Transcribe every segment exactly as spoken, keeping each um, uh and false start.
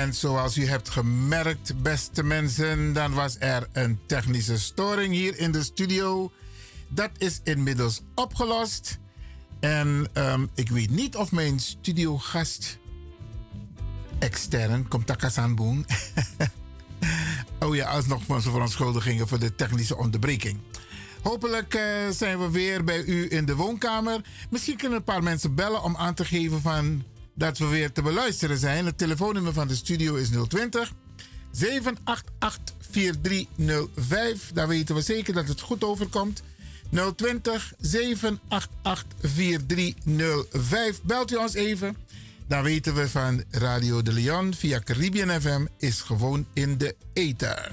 En zoals u hebt gemerkt, beste mensen, dan was er een technische storing hier in de studio. Dat is inmiddels opgelost. En um, ik weet niet of mijn studiogast extern komt Takasanboen. Oh ja, alsnog onze verontschuldigingen voor de technische onderbreking. Hopelijk uh, zijn we weer bij u in de woonkamer. Misschien kunnen een paar mensen bellen om aan te geven van dat we weer te beluisteren zijn. Het telefoonnummer van de studio is nul twintig, zeven acht acht, vier drie nul vijf. Daar weten we zeker dat het goed overkomt. nul twintig, zeven acht acht, vier drie nul vijf. Belt u ons even. Dan weten we van Radio de Leon via Caribbean F M is gewoon in de ether.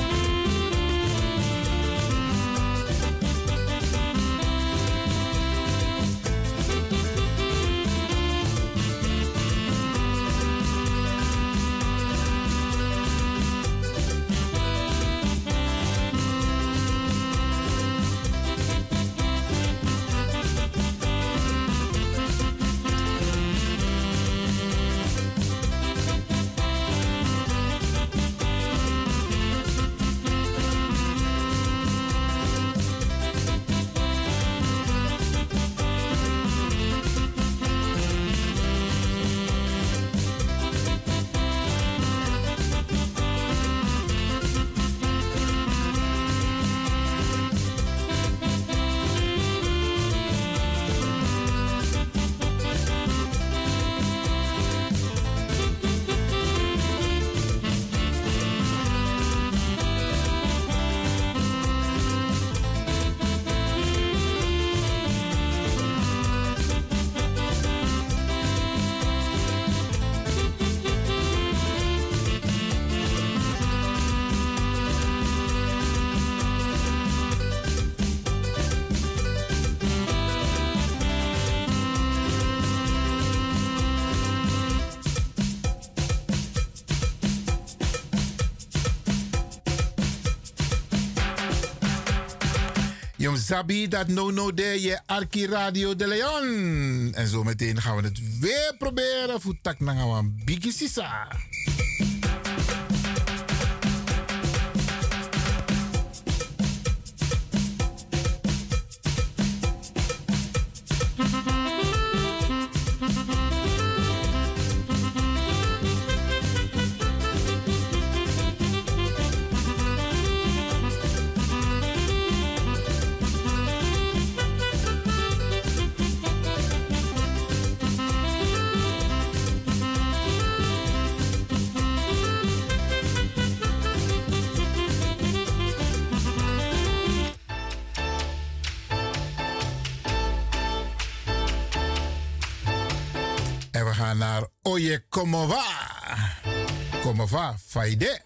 Jong Zabi, dat no no de je Arki Radio de Leon. En zo meteen gaan we het weer proberen. Voetak na gaan we bigi sisa. Naar Oye Como Va. Como Va, Faide.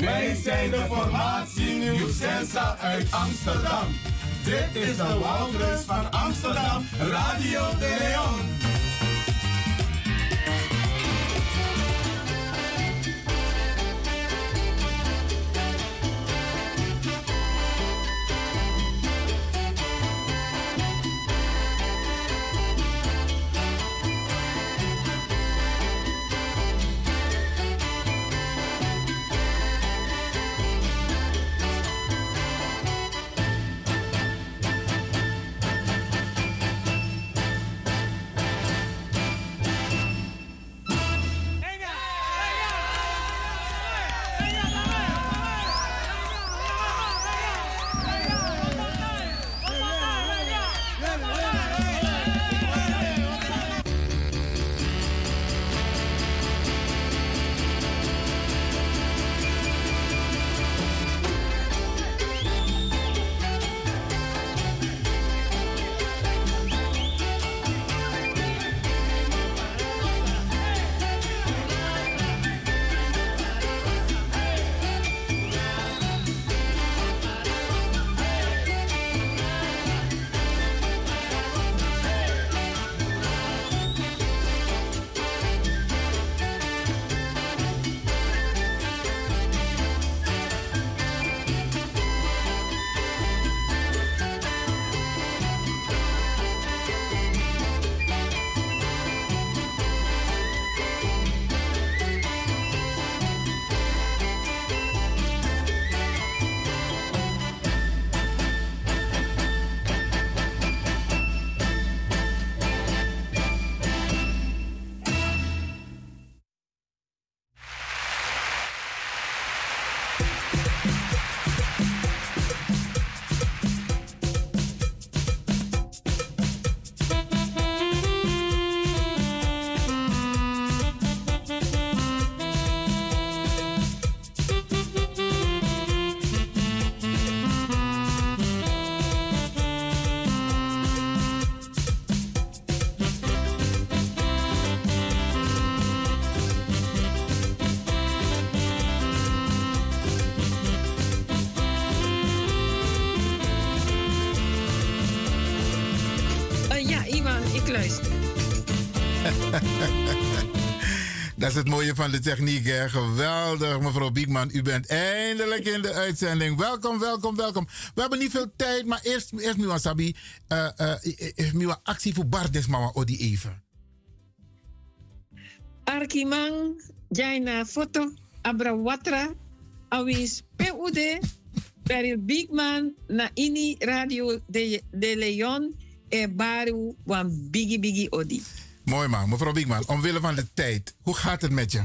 Wij zijn de formatie Nieuw Sensa uit Amsterdam. Dit is de Woudreus van Amsterdam, Radio de Leon. Dat is het mooie van de techniek, hè? Geweldig, mevrouw Biekman. U bent eindelijk in de uitzending. Welkom, welkom, welkom. We hebben niet veel tijd, maar eerst, eerst Miwa Sabi. Uh, uh, Miwa actie voor Bardes, mama, Odi even. Arkimang, Jaina Foto, Abrawatra, Awis P U D, Peril Biekman, na ini Radio de, de Leon, e Baru, wan Bigi Bigi Odi. Mooi man, mevrouw Biekman, omwille van de tijd, hoe gaat het met je?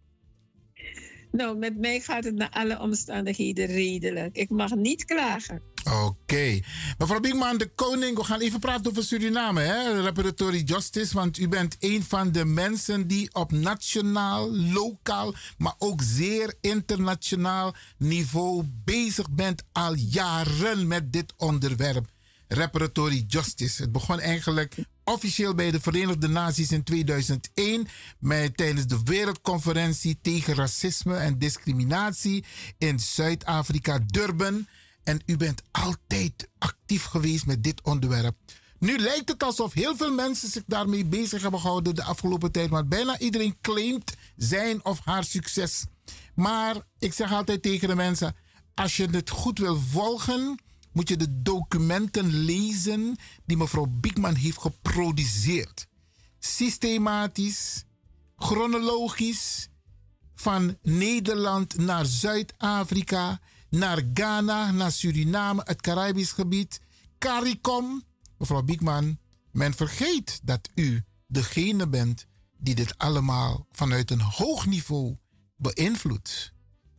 Nou, met mij gaat het naar alle omstandigheden redelijk. Ik mag niet klagen. Oké. Okay. Mevrouw Biekman, de koning, we gaan even praten over Suriname, hè? Repertory Justice, want u bent een van de mensen die op nationaal, lokaal, maar ook zeer internationaal niveau bezig bent al jaren met dit onderwerp. Repertory Justice. Het begon eigenlijk officieel bij de Verenigde Naties in tweeduizend één... Met, tijdens de Wereldconferentie tegen Racisme en Discriminatie in Zuid-Afrika, Durban. En u bent altijd actief geweest met dit onderwerp. Nu lijkt het alsof heel veel mensen zich daarmee bezig hebben gehouden de afgelopen tijd. Want bijna iedereen claimt zijn of haar succes. Maar ik zeg altijd tegen de mensen, als je het goed wil volgen, moet je de documenten lezen die mevrouw Biekman heeft geproduceerd. Systematisch, chronologisch, van Nederland naar Zuid-Afrika, naar Ghana, naar Suriname, het Caribisch gebied, CARICOM. Mevrouw Biekman, men vergeet dat u degene bent die dit allemaal vanuit een hoog niveau beïnvloedt.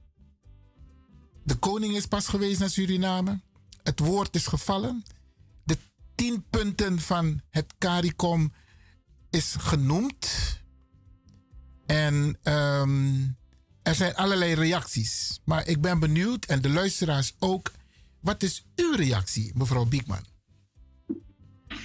De koning is pas geweest naar Suriname. Het woord is gevallen. De tien punten van het CARICOM is genoemd. En um, er zijn allerlei reacties. Maar ik ben benieuwd, en de luisteraars ook. Wat is uw reactie, mevrouw Biekman?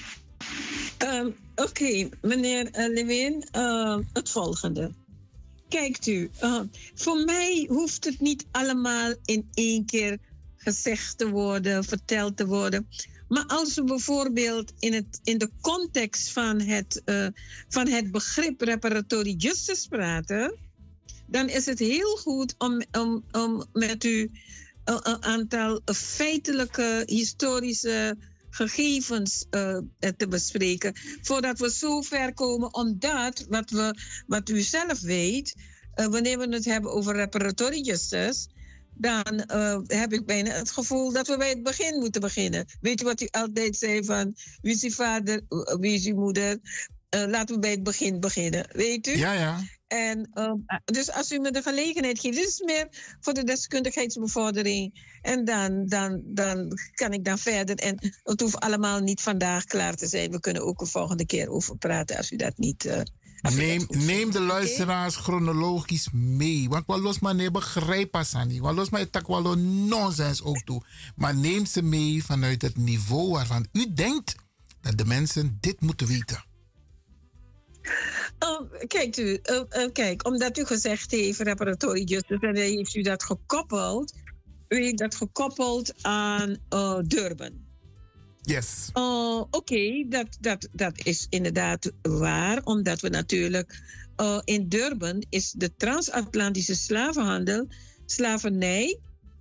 Um, Oké, okay, meneer uh, Lewin, uh, het volgende. kijkt u, uh, voor mij hoeft het niet allemaal in één keer gezegd te worden, verteld te worden. Maar als we bijvoorbeeld in, het, in de context van het, uh, van het begrip reparatory justice praten, dan is het heel goed om, om, om met u een, een aantal feitelijke, historische gegevens uh, te bespreken, voordat we zo ver komen, omdat, wat, we, wat u zelf weet, uh, wanneer we het hebben over reparatory justice, dan uh, heb ik bijna het gevoel dat we bij het begin moeten beginnen. Weet u wat u altijd zei van, wie is uw vader, wie is uw moeder? Uh, laten we bij het begin beginnen, weet u? Ja, ja. En, uh, dus als u me de gelegenheid geeft, dit is meer voor de deskundigheidsbevordering. En dan, dan, dan kan ik dan verder. En het hoeft allemaal niet vandaag klaar te zijn. We kunnen ook een volgende keer over praten als u dat niet... Uh, Neem, neem de luisteraars okay. chronologisch mee. Want wat los maar nee begrijpen ze niet. Wat los maar tak wel nonsens ook toe. Maar neem ze mee vanuit het niveau waarvan u denkt dat de mensen dit moeten weten. Uh, kijkt u, uh, uh, kijk, omdat u gezegd heeft reparatory justice, en heeft u dat gekoppeld, u heeft dat gekoppeld aan uh, Durban. Yes. Uh, Oké, okay, dat, dat, dat is inderdaad waar, omdat we natuurlijk uh, in Durban is de transatlantische slavenhandel, slavernij,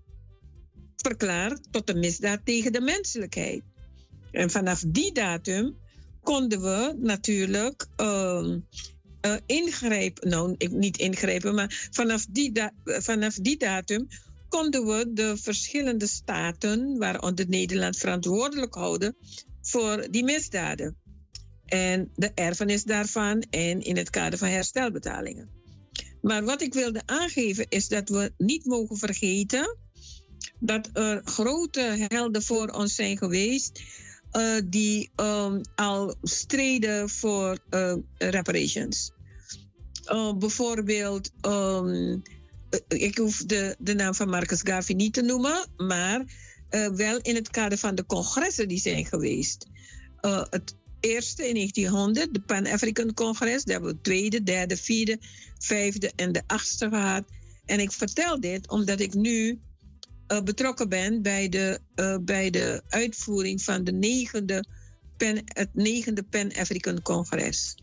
verklaard tot een misdaad tegen de menselijkheid. En vanaf die datum konden we natuurlijk uh, uh, ingrijpen, nou niet ingrijpen, maar vanaf die, da- vanaf die datum konden we de verschillende staten, waaronder Nederland, verantwoordelijk houden voor die misdaden. En de erfenis daarvan en in het kader van herstelbetalingen. Maar wat ik wilde aangeven is dat we niet mogen vergeten dat er grote helden voor ons zijn geweest Uh, die um, al streden voor uh, reparations. Uh, bijvoorbeeld, um, ik hoef de, de naam van Marcus Garvey niet te noemen, maar uh, wel in het kader van de congressen die zijn geweest. Uh, het eerste in negentienhonderd, de Pan-African Congress, daar hebben we het tweede, derde, vierde, vijfde en de achtste gehad. En ik vertel dit omdat ik nu Uh, betrokken ben bij de, uh, bij de uitvoering van de negende Pan, het negende Pan-African Congress.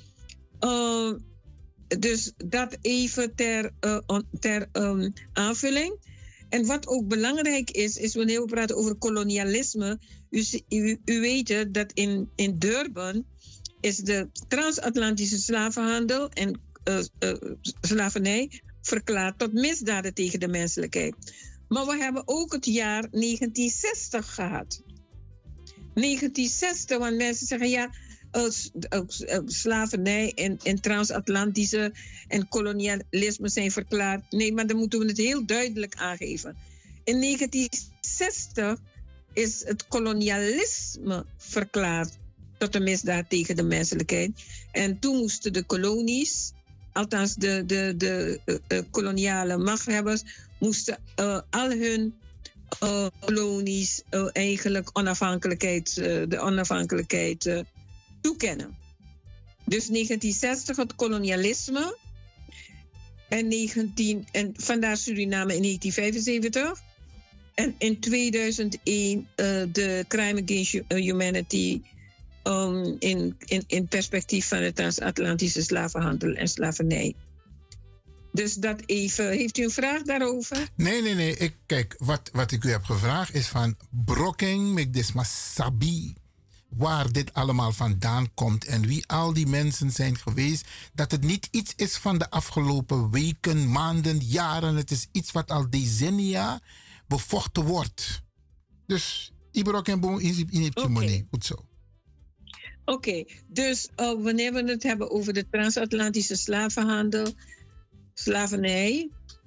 Uh, dus dat even ter, uh, on, ter um, aanvulling. En wat ook belangrijk is, is wanneer we praten over kolonialisme. U, u, u weet dat in, in Durban is de transatlantische slavenhandel en uh, uh, slavernij verklaard tot misdaden tegen de menselijkheid. Maar we hebben ook het jaar negentien zestig gehad. negentien zestig, want mensen zeggen ja, uh, uh, uh, slavernij en, en transatlantische en kolonialisme zijn verklaard. Nee, maar dan moeten we het heel duidelijk aangeven. In negentien zestig is het kolonialisme verklaard tot een misdaad tegen de menselijkheid. En toen moesten de kolonies, althans de, de, de uh, uh, koloniale machthebbers, moesten uh, al hun uh, kolonies uh, eigenlijk onafhankelijkheid, uh, de onafhankelijkheid uh, toekennen. Dus negentien zestig het kolonialisme en, negentien, en vandaar Suriname in negentien vijfenzeventig. En in tweeduizend één uh, de Crime Against Humanity um, in, in, in perspectief van de transatlantische slavenhandel en slavernij. Dus dat even. Heeft u een vraag daarover? Nee, nee, nee. Ik, kijk, wat, wat ik u heb gevraagd is van Brokking, Mekdesma Sabi, waar dit allemaal vandaan komt en wie al die mensen zijn geweest. Dat het niet iets is van de afgelopen weken, maanden, jaren. Het is iets wat al decennia bevochten wordt. Dus Ibrok en Boom is in het money. Goed zo. Oké, okay. Dus uh, wanneer we het hebben over de transatlantische slavenhandel, slavernij,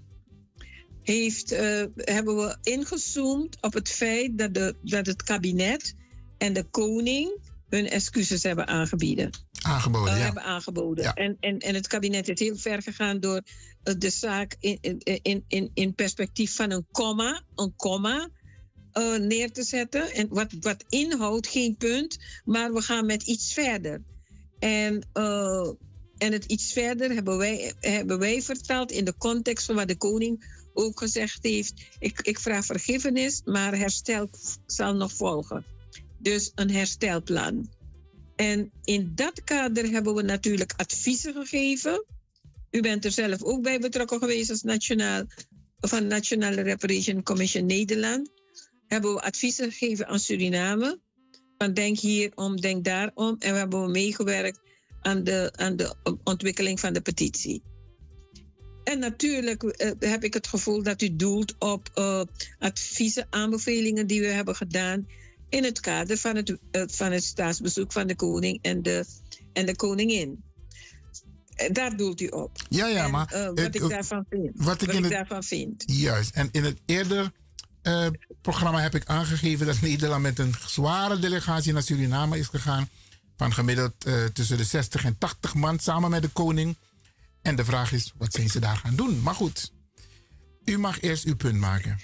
heeft, uh, hebben we ingezoomd op het feit dat, de, dat het kabinet en de koning hun excuses hebben aangeboden. Aangeboden, uh, ja. Hebben aangeboden. Ja. En, en, en het kabinet is heel ver gegaan door uh, de zaak in, in, in, in perspectief van een komma, een komma uh, neer te zetten. En wat, wat inhoudt, geen punt, maar we gaan met iets verder. En uh, En het iets verder hebben wij, hebben wij vertaald in de context van wat de koning ook gezegd heeft. Ik, ik vraag vergiffenis, maar herstel zal nog volgen. Dus een herstelplan. En in dat kader hebben we natuurlijk adviezen gegeven. U bent er zelf ook bij betrokken geweest als nationaal, van Nationale Reparation Commission Nederland. Hebben we adviezen gegeven aan Suriname. Van denk hierom, denk daarom. En we hebben meegewerkt aan de, aan de ontwikkeling van de petitie. En natuurlijk uh, heb ik het gevoel dat u doelt op uh, adviezen, aanbevelingen die we hebben gedaan in het kader van het, uh, van het staatsbezoek van de koning en de, en de koningin. Uh, daar doelt u op. Ja, ja, en, maar... Uh, wat het, ik, daarvan vind, wat ik, wat in ik het, daarvan vind. Juist. En in het eerder uh, programma heb ik aangegeven dat Nederland met een zware delegatie naar Suriname is gegaan. Van gemiddeld uh, tussen de zestig en tachtig man samen met de koning. En de vraag is, wat zijn ze daar gaan doen? Maar goed, u mag eerst uw punt maken.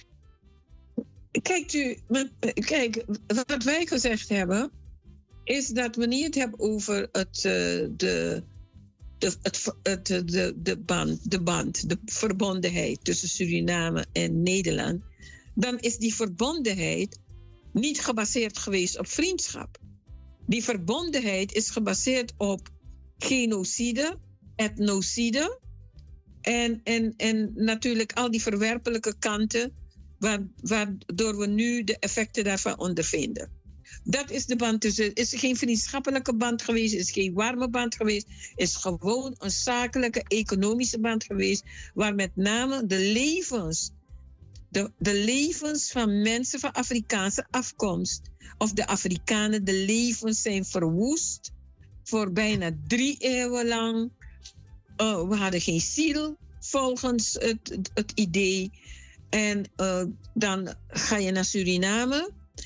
Kijkt u, kijk, wat wij gezegd hebben, is dat we niet het hebben over het, uh, de, de, het, het, de, de, band, de band, de verbondenheid tussen Suriname en Nederland. Dan is die verbondenheid niet gebaseerd geweest op vriendschap. Die verbondenheid is gebaseerd op genocide, etnocide en, en, en natuurlijk al die verwerpelijke kanten waardoor we nu de effecten daarvan ondervinden. Dat is de band tussen. Het is geen vriendschappelijke band geweest, het is geen warme band geweest, het is gewoon een zakelijke, economische band geweest, waar met name de levens, de, de levens van mensen van Afrikaanse afkomst, of de Afrikanen, de levens zijn verwoest voor bijna drie eeuwen lang. Uh, we hadden geen ziel volgens het, het, het idee. En uh, dan ga je naar Suriname.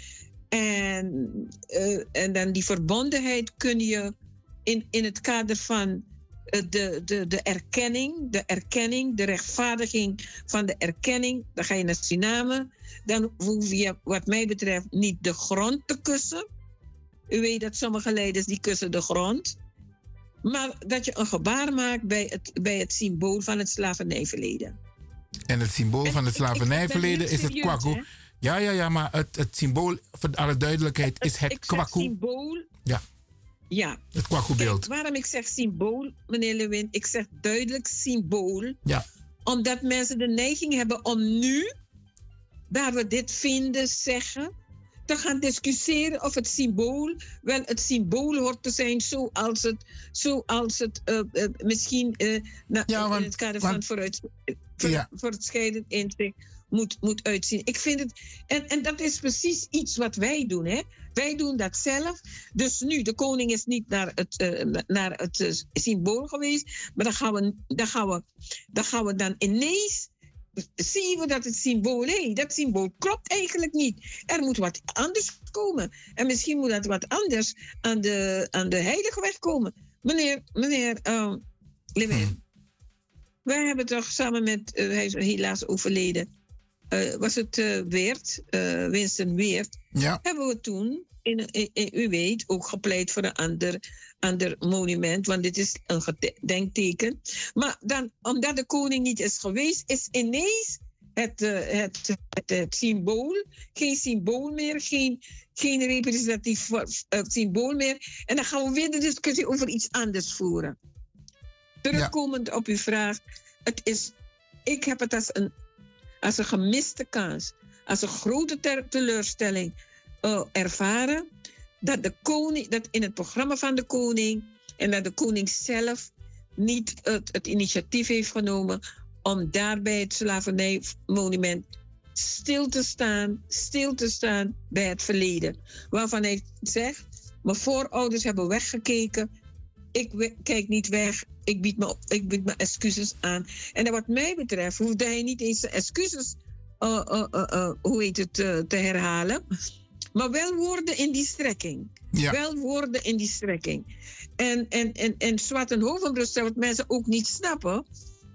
En, uh, en dan die verbondenheid kun je in, in het kader van uh, de, de, de erkenning, de erkenning, de rechtvaardiging van de erkenning. Dan ga je naar Suriname. Dan hoef je, wat mij betreft, niet de grond te kussen. U weet dat sommige leiders die kussen de grond. Maar dat je een gebaar maakt bij het, bij het symbool van het slavernijverleden. En het symbool en van het slavernijverleden is het kwaku. Ja, ja, ja, maar het, het symbool, voor alle duidelijkheid, is het kwaku. Symbool. Ja. Ja. Het kwaku-beeld. Waarom ik zeg symbool, meneer Lewin? Ik zeg duidelijk symbool. Ja. Omdat mensen de neiging hebben om nu, daar we dit vinden, zeggen, te gaan discussiëren of het symbool wel het symbool hoort te zijn zoals het, zoals het uh, uh, misschien uh, na, ja, want, in het kader want, van vooruit, voor, ja. voortschrijdend inzicht moet, moet uitzien. Ik vind het, en, en dat is precies iets wat wij doen, hè? Wij doen dat zelf. Dus nu, de koning is niet naar het, uh, naar het uh, symbool geweest, maar dan gaan we, dan gaan we, dan gaan we dan ineens zien we dat het symbool, hé, dat symbool klopt eigenlijk niet. Er moet wat anders komen. En misschien moet dat wat anders aan de, aan de heilige weg komen. Meneer, meneer uh, Lewin, hmm. wij hebben toch samen met, uh, hij is helaas overleden, uh, was het uh, Weert, uh, Winston Weert, ja. hebben we toen, in, in, in, u weet, ook gepleit voor een ander, ander monument, want dit is een gedenkteken. Maar dan, omdat de koning niet is geweest, is ineens het, uh, het, het, het symbool, geen symbool meer, geen, geen representatief uh, symbool meer. En dan gaan we weer de discussie over iets anders voeren. Terugkomend ja. op uw vraag, het is, ik heb het als een, als een gemiste kans, als een grote ter- teleurstelling uh, ervaren, dat de koning, dat in het programma van de koning en dat de koning zelf niet het, het initiatief heeft genomen om daarbij het slavernijmonument stil te staan, stil te staan bij het verleden. Waarvan hij zegt, mijn voorouders hebben weggekeken, ik we, kijk niet weg, ik bied, me, ik bied mijn excuses aan. En wat mij betreft hoefde hij niet eens zijn excuses uh, uh, uh, uh, hoe heet het, uh, te herhalen, maar wel woorden in die strekking. Ja. Wel woorden in die strekking. En, en, en, en Zwartenhovenbrug, wat mensen ook niet snappen.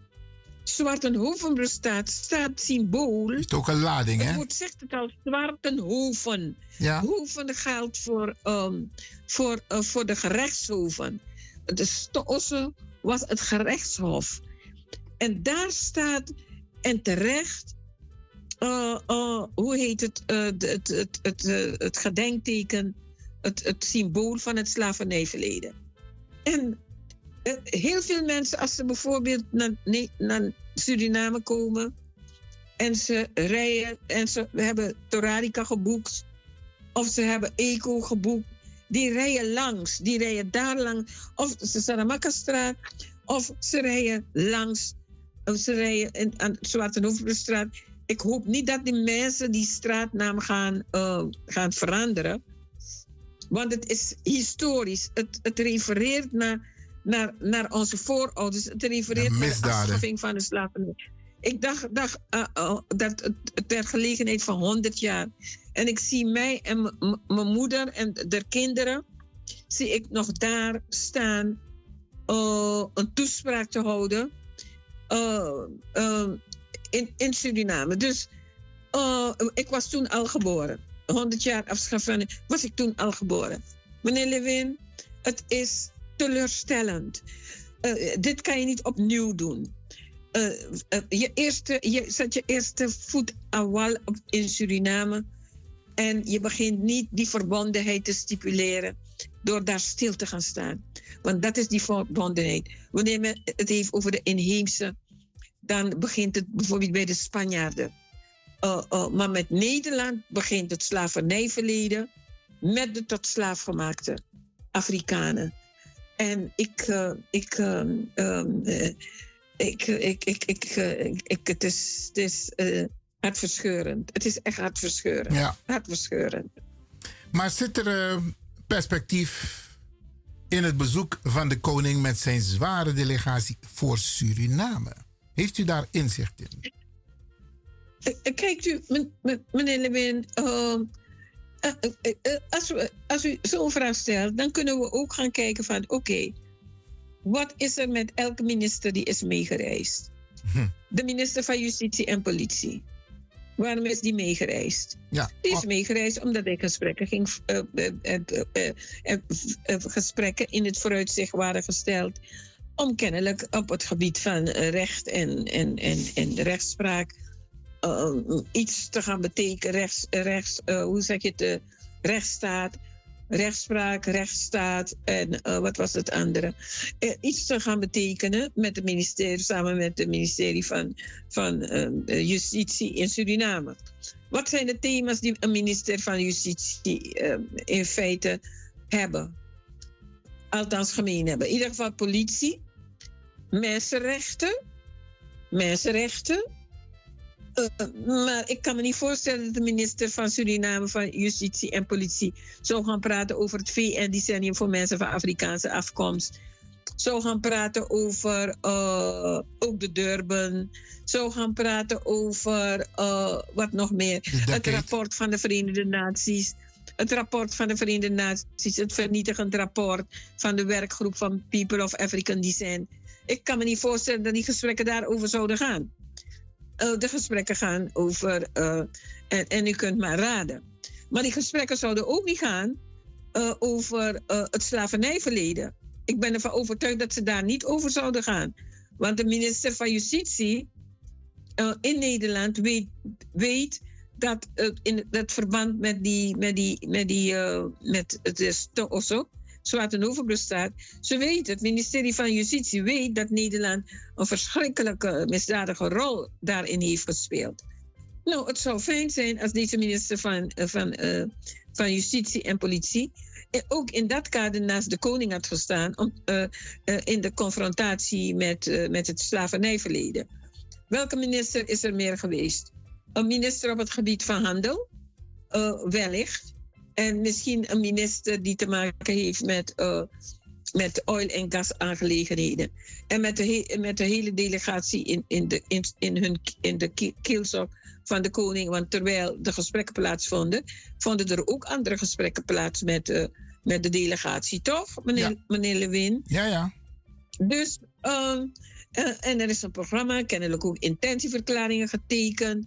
Zwartenhovenbrug staat, staat symbool. Is ook een lading, hè? Het woord zegt het al, Zwartenhoven. Ja. Hoven geldt voor, um, voor, uh, voor de gerechtshoven. De Stosse was het gerechtshof. En daar staat, en terecht, uh, uh, hoe heet het, uh, het, het, het, het, uh, het gedenkteken, het, het symbool van het slavernijverleden. En uh, heel veel mensen, als ze bijvoorbeeld naar, nee, naar Suriname komen en ze rijden en ze hebben Torarica geboekt of ze hebben Eco geboekt, die rijden langs, die rijden daar langs, of de Saramaka-straat, of ze rijden langs, of ze rijden in, aan de Zwartenhoevenstraat. Ik hoop niet dat die mensen die straatnaam gaan, uh, gaan veranderen. Want het is historisch. Het, het refereert naar, naar, naar onze voorouders. Het refereert naar de afschaffing van de slavernij. Ik dacht, dacht uh, uh, dat het ter gelegenheid van honderd jaar. En ik zie mij en mijn moeder en de kinderen, zie ik nog daar staan uh, een toespraak te houden uh, uh, in, in Suriname. Dus uh, ik was toen al geboren. honderd jaar afschaffing was ik toen al geboren. Meneer Lewin, het is teleurstellend. Uh, dit kan je niet opnieuw doen. Uh, uh, je, eerste, je zet je eerste voet aan wal op in Suriname en je begint niet die verbondenheid te stipuleren door daar stil te gaan staan. Want dat is die verbondenheid. Wanneer men het heeft over de inheemse, dan begint het bijvoorbeeld bij de Spanjaarden. Uh, uh, maar met Nederland begint het slavernijverleden met de tot slaaf gemaakte Afrikanen. En ik, uh, ik, uh, um, uh, ik, ik, ik, ik, ik, ik, het is, het is uh, hartverscheurend. Het is echt hartverscheurend. Ja. Hartverscheurend. Maar zit er uh, perspectief in het bezoek van de koning met zijn zware delegatie voor Suriname? Heeft u daar inzicht in? Kijkt u, meneer Lewin, uh, uh, uh, uh, als, we, als u zo'n vraag stelt, dan kunnen we ook gaan kijken van, oké, okay, wat is er met elke minister die is meegereisd? Hm. De minister van Justitie en Politie. Waarom is die meegereisd? Ja. Die is meegereisd omdat hij gesprekken, ging, uh, uh, uh, uh, uh, uh, gesprekken in het vooruitzicht waren gesteld om kennelijk op het gebied van uh, recht en, en, en, en rechtspraak Uh, iets te gaan betekenen, rechts, rechts, uh, hoe zeg je het, uh, rechtsstaat, rechtspraak, rechtsstaat en uh, wat was het andere? Uh, iets te gaan betekenen met het ministerie, samen met het ministerie van, van uh, Justitie in Suriname. Wat zijn de thema's die een minister van Justitie uh, in feite hebben? Althans gemeen hebben. In ieder geval politie, mensenrechten, mensenrechten. Uh, maar ik kan me niet voorstellen dat de minister van Suriname van Justitie en Politie zou gaan praten over het V N-decennium voor mensen van Afrikaanse afkomst. Zou gaan praten over uh, ook de Durban. Zou gaan praten over uh, wat nog meer. Het rapport van de Verenigde Naties. Het rapport van de Verenigde Naties. Het vernietigend rapport van de werkgroep van People of African Descent. Ik kan me niet voorstellen dat die gesprekken daarover zouden gaan. Uh, de gesprekken gaan over, uh, en, en u kunt maar raden. Maar die gesprekken zouden ook niet gaan uh, over uh, het slavernijverleden. Ik ben ervan overtuigd dat ze daar niet over zouden gaan. Want de minister van Justitie uh, in Nederland weet, weet dat uh, in het verband met die, met die, met die, uh, met het Osso, Zwartenhoevenbrugstraat, ze weet, het ministerie van Justitie weet dat Nederland een verschrikkelijke misdadige rol daarin heeft gespeeld. Nou, het zou fijn zijn als deze minister van, van, uh, van Justitie en Politie ook in dat kader naast de koning had gestaan om, uh, uh, in de confrontatie met, uh, met het slavernijverleden. Welke minister is er meer geweest? Een minister op het gebied van handel? Uh, wellicht. En misschien een minister die te maken heeft met, uh, met oil- en gasaangelegenheden. En met de, he- met de hele delegatie in, in, de, in, in, hun, in de keelzog van de koning. Want terwijl de gesprekken plaatsvonden, vonden er ook andere gesprekken plaats met, uh, met de delegatie, toch, meneer, ja. meneer Lewin? Ja, ja. Dus, uh, uh, en er is een programma, kennelijk ook intentieverklaringen getekend.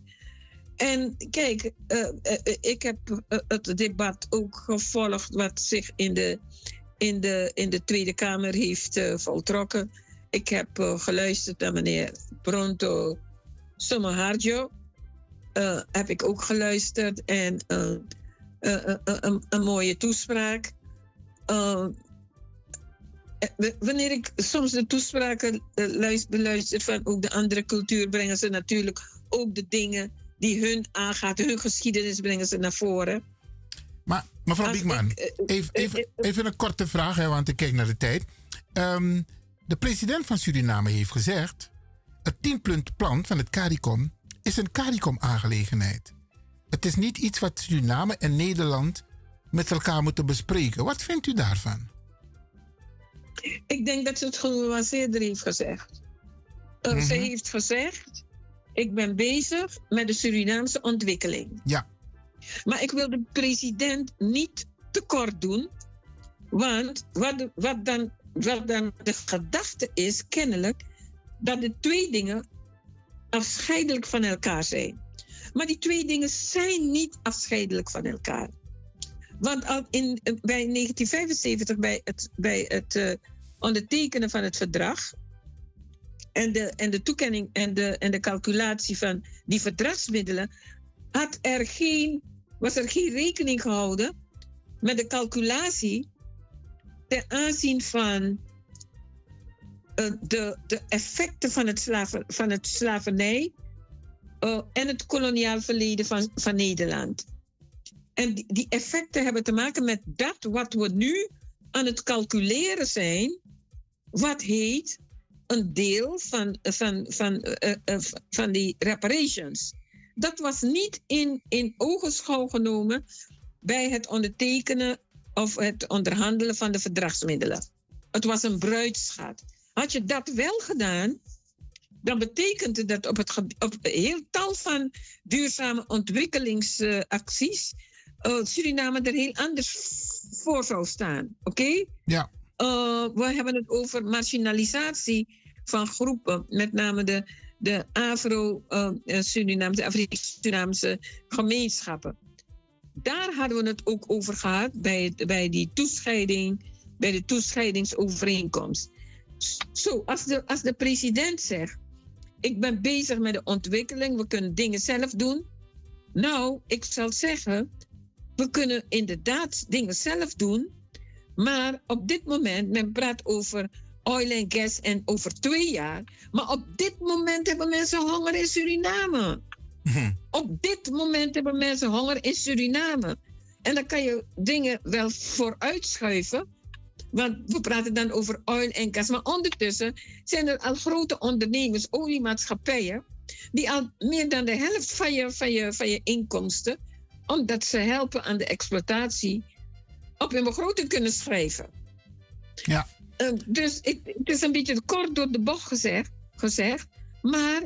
En kijk, uh, uh, ik heb uh, het debat ook gevolgd wat zich in de, in de, in de Tweede Kamer heeft uh, voltrokken. ik heb uh, geluisterd naar meneer Pronto Somoharjo. Uh, heb ik ook geluisterd. En uh, uh, uh, uh, een, een mooie toespraak. Uh, wanneer ik soms de toespraken uh, beluister van ook de andere cultuur, brengen ze natuurlijk ook de dingen die hun aangaat. Hun geschiedenis brengen ze naar voren. Maar mevrouw Als Biekman, ik, uh, even, even, uh, uh, even een korte vraag, hè, want ik kijk naar de tijd. Um, de president van Suriname heeft gezegd, het tienpuntenplan van het CARICOM is een CARICOM-aangelegenheid. Het is niet iets wat Suriname en Nederland met elkaar moeten bespreken. Wat vindt u daarvan? Ik denk dat ze het genuanceerder heeft gezegd. Uh, mm-hmm. Ze heeft gezegd, ik ben bezig met de Surinaamse ontwikkeling. Ja. Maar ik wil de president niet tekort doen. Want wat, wat, dan, wat dan de gedachte is, kennelijk, dat de twee dingen afscheidelijk van elkaar zijn. Maar die twee dingen zijn niet afscheidelijk van elkaar. Want al in, bij negentien vijfenzeventig, bij het, bij het uh, ondertekenen van het verdrag en de, en de toekenning en de, en de calculatie van die verdragsmiddelen, had er geen, was er geen rekening gehouden met de calculatie ten aanzien van uh, de, de effecten van het, slaven, van het slavernij uh, en het koloniaal verleden van, van Nederland. En die, die effecten hebben te maken met dat wat we nu aan het calculeren zijn, wat heet een deel van, van, van, uh, uh, van die reparations. Dat was niet in, in ogenschouw genomen bij het ondertekenen of het onderhandelen van de verdragsmiddelen. Het was een bruidschat. Had je dat wel gedaan, dan betekent het dat op het op een heel tal van duurzame ontwikkelingsacties uh, Suriname er heel anders voor zou staan. Oké? Okay? Ja. Uh, we hebben het over marginalisatie van groepen, met name de, de Afro-Surinaamse, uh, Afrikaanse gemeenschappen. Daar hadden we het ook over gehad bij, het, bij die toescheiding, bij de toescheidingsovereenkomst. Zo, als de, als de president zegt, ik ben bezig met de ontwikkeling, we kunnen dingen zelf doen. Nou, ik zal zeggen, we kunnen inderdaad dingen zelf doen, maar op dit moment, men praat over oil en gas en over twee jaar, maar op dit moment hebben mensen honger in Suriname. Mm-hmm. Op dit moment hebben mensen honger in Suriname. En dan kan je dingen wel vooruitschuiven, want we praten dan over oil en gas. Maar ondertussen zijn er al grote ondernemers, oliemaatschappijen, die al meer dan de helft van je, van je, van je inkomsten, omdat ze helpen aan de exploitatie, op hun begroting kunnen schrijven. Ja. Uh, dus het, het is een beetje kort door de bocht gezegd, gezegd maar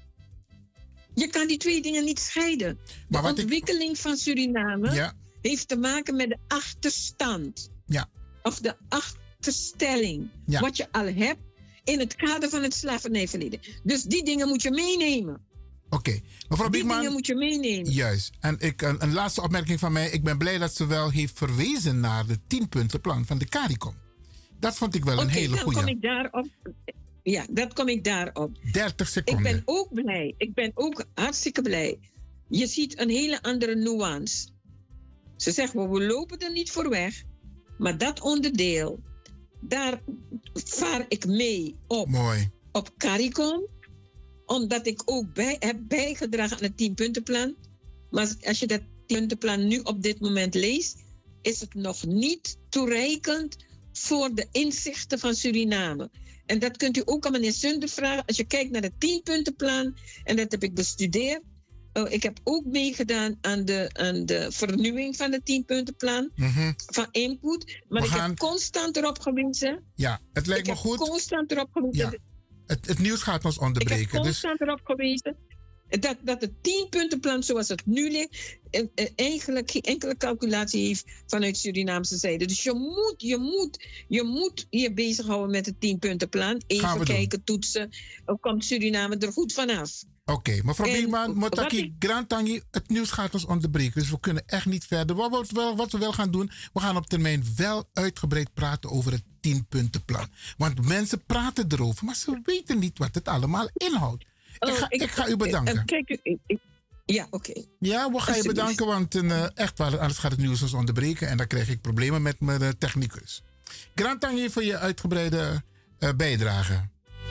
je kan die twee dingen niet scheiden. De ontwikkeling ik... van Suriname ja. heeft te maken met de achterstand. Ja. Of de achterstelling. Ja. Wat je al hebt in het kader van het slavernijverleden. Dus die dingen moet je meenemen. Oké. Okay. Mevrouw die Biekman, dingen moet je meenemen. Juist. En ik, een, een laatste opmerking van mij. Ik ben blij dat ze wel heeft verwezen naar de tienpuntenplan van de CARICOM. Dat vond ik wel okay, een hele goede. Kom ik daarop. Ja, dat kom ik daarop. dertig seconden. Ik ben ook blij. Ik ben ook hartstikke blij. Je ziet een hele andere nuance. Ze zeggen, we lopen er niet voor weg. Maar dat onderdeel, daar vaar ik mee op. Mooi. Op CARICOM. Omdat ik ook bij, heb bijgedragen aan het tienpuntenplan. Maar als je dat tienpuntenplan nu op dit moment leest, is het nog niet toereikend voor de inzichten van Suriname. En dat kunt u ook aan meneer Sunder vragen. Als je kijkt naar het tienpuntenplan, en dat heb ik bestudeerd. Uh, ik heb ook meegedaan aan de, aan de vernieuwing van het tienpuntenplan. Mm-hmm. Van input. Maar We ik gaan... heb constant erop gewezen. Ja, het lijkt ik me goed. Ik heb constant erop gewezen. Ja. Het, het nieuws gaat ons onderbreken. Ik heb constant dus... erop gewezen dat, dat het tienpuntenplan zoals het nu ligt, eh, eh, eigenlijk geen enkele calculatie heeft vanuit Surinaamse zijde. Dus je moet, je moet, je moet je bezighouden met het tienpuntenplan. Even kijken, doen. toetsen. Dan komt Suriname er goed vanaf. Oké, okay, mevrouw Biekman, Motaki, ik... Grantangi, het nieuws gaat ons onderbreken. Dus we kunnen echt niet verder. Wat we, wel, wat we wel gaan doen, we gaan op termijn wel uitgebreid praten over het tienpuntenplan. Want mensen praten erover, maar ze weten niet wat het allemaal inhoudt. Oh, ik, ga, ik, ik ga u bedanken. Uh, kijk, ik, ik, ja, oké. Okay. Ja, we gaan je bedanken, want uh, echt waar, anders gaat het nieuws ons onderbreken en dan krijg ik problemen met mijn uh, technicus. Grand Tangi voor je uitgebreide uh, bijdrage.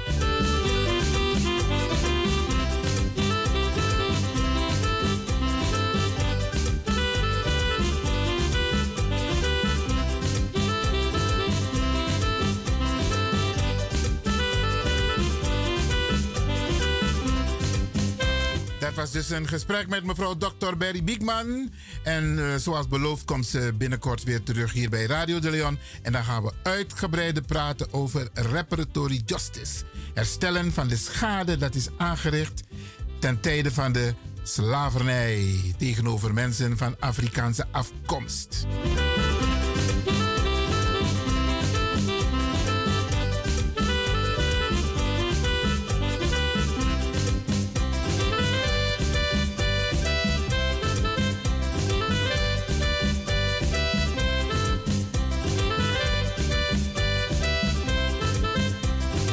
Dat was dus een gesprek met mevrouw dokter Berry Biekman. En uh, zoals beloofd komt ze binnenkort weer terug hier bij Radio de Leon. En dan gaan we uitgebreid praten over reparatory justice. Herstellen van de schade dat is aangericht ten tijde van de slavernij tegenover mensen van Afrikaanse afkomst.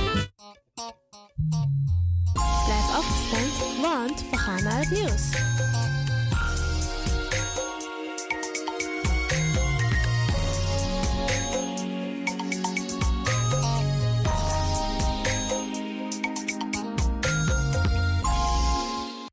Want we gaan naar het nieuws.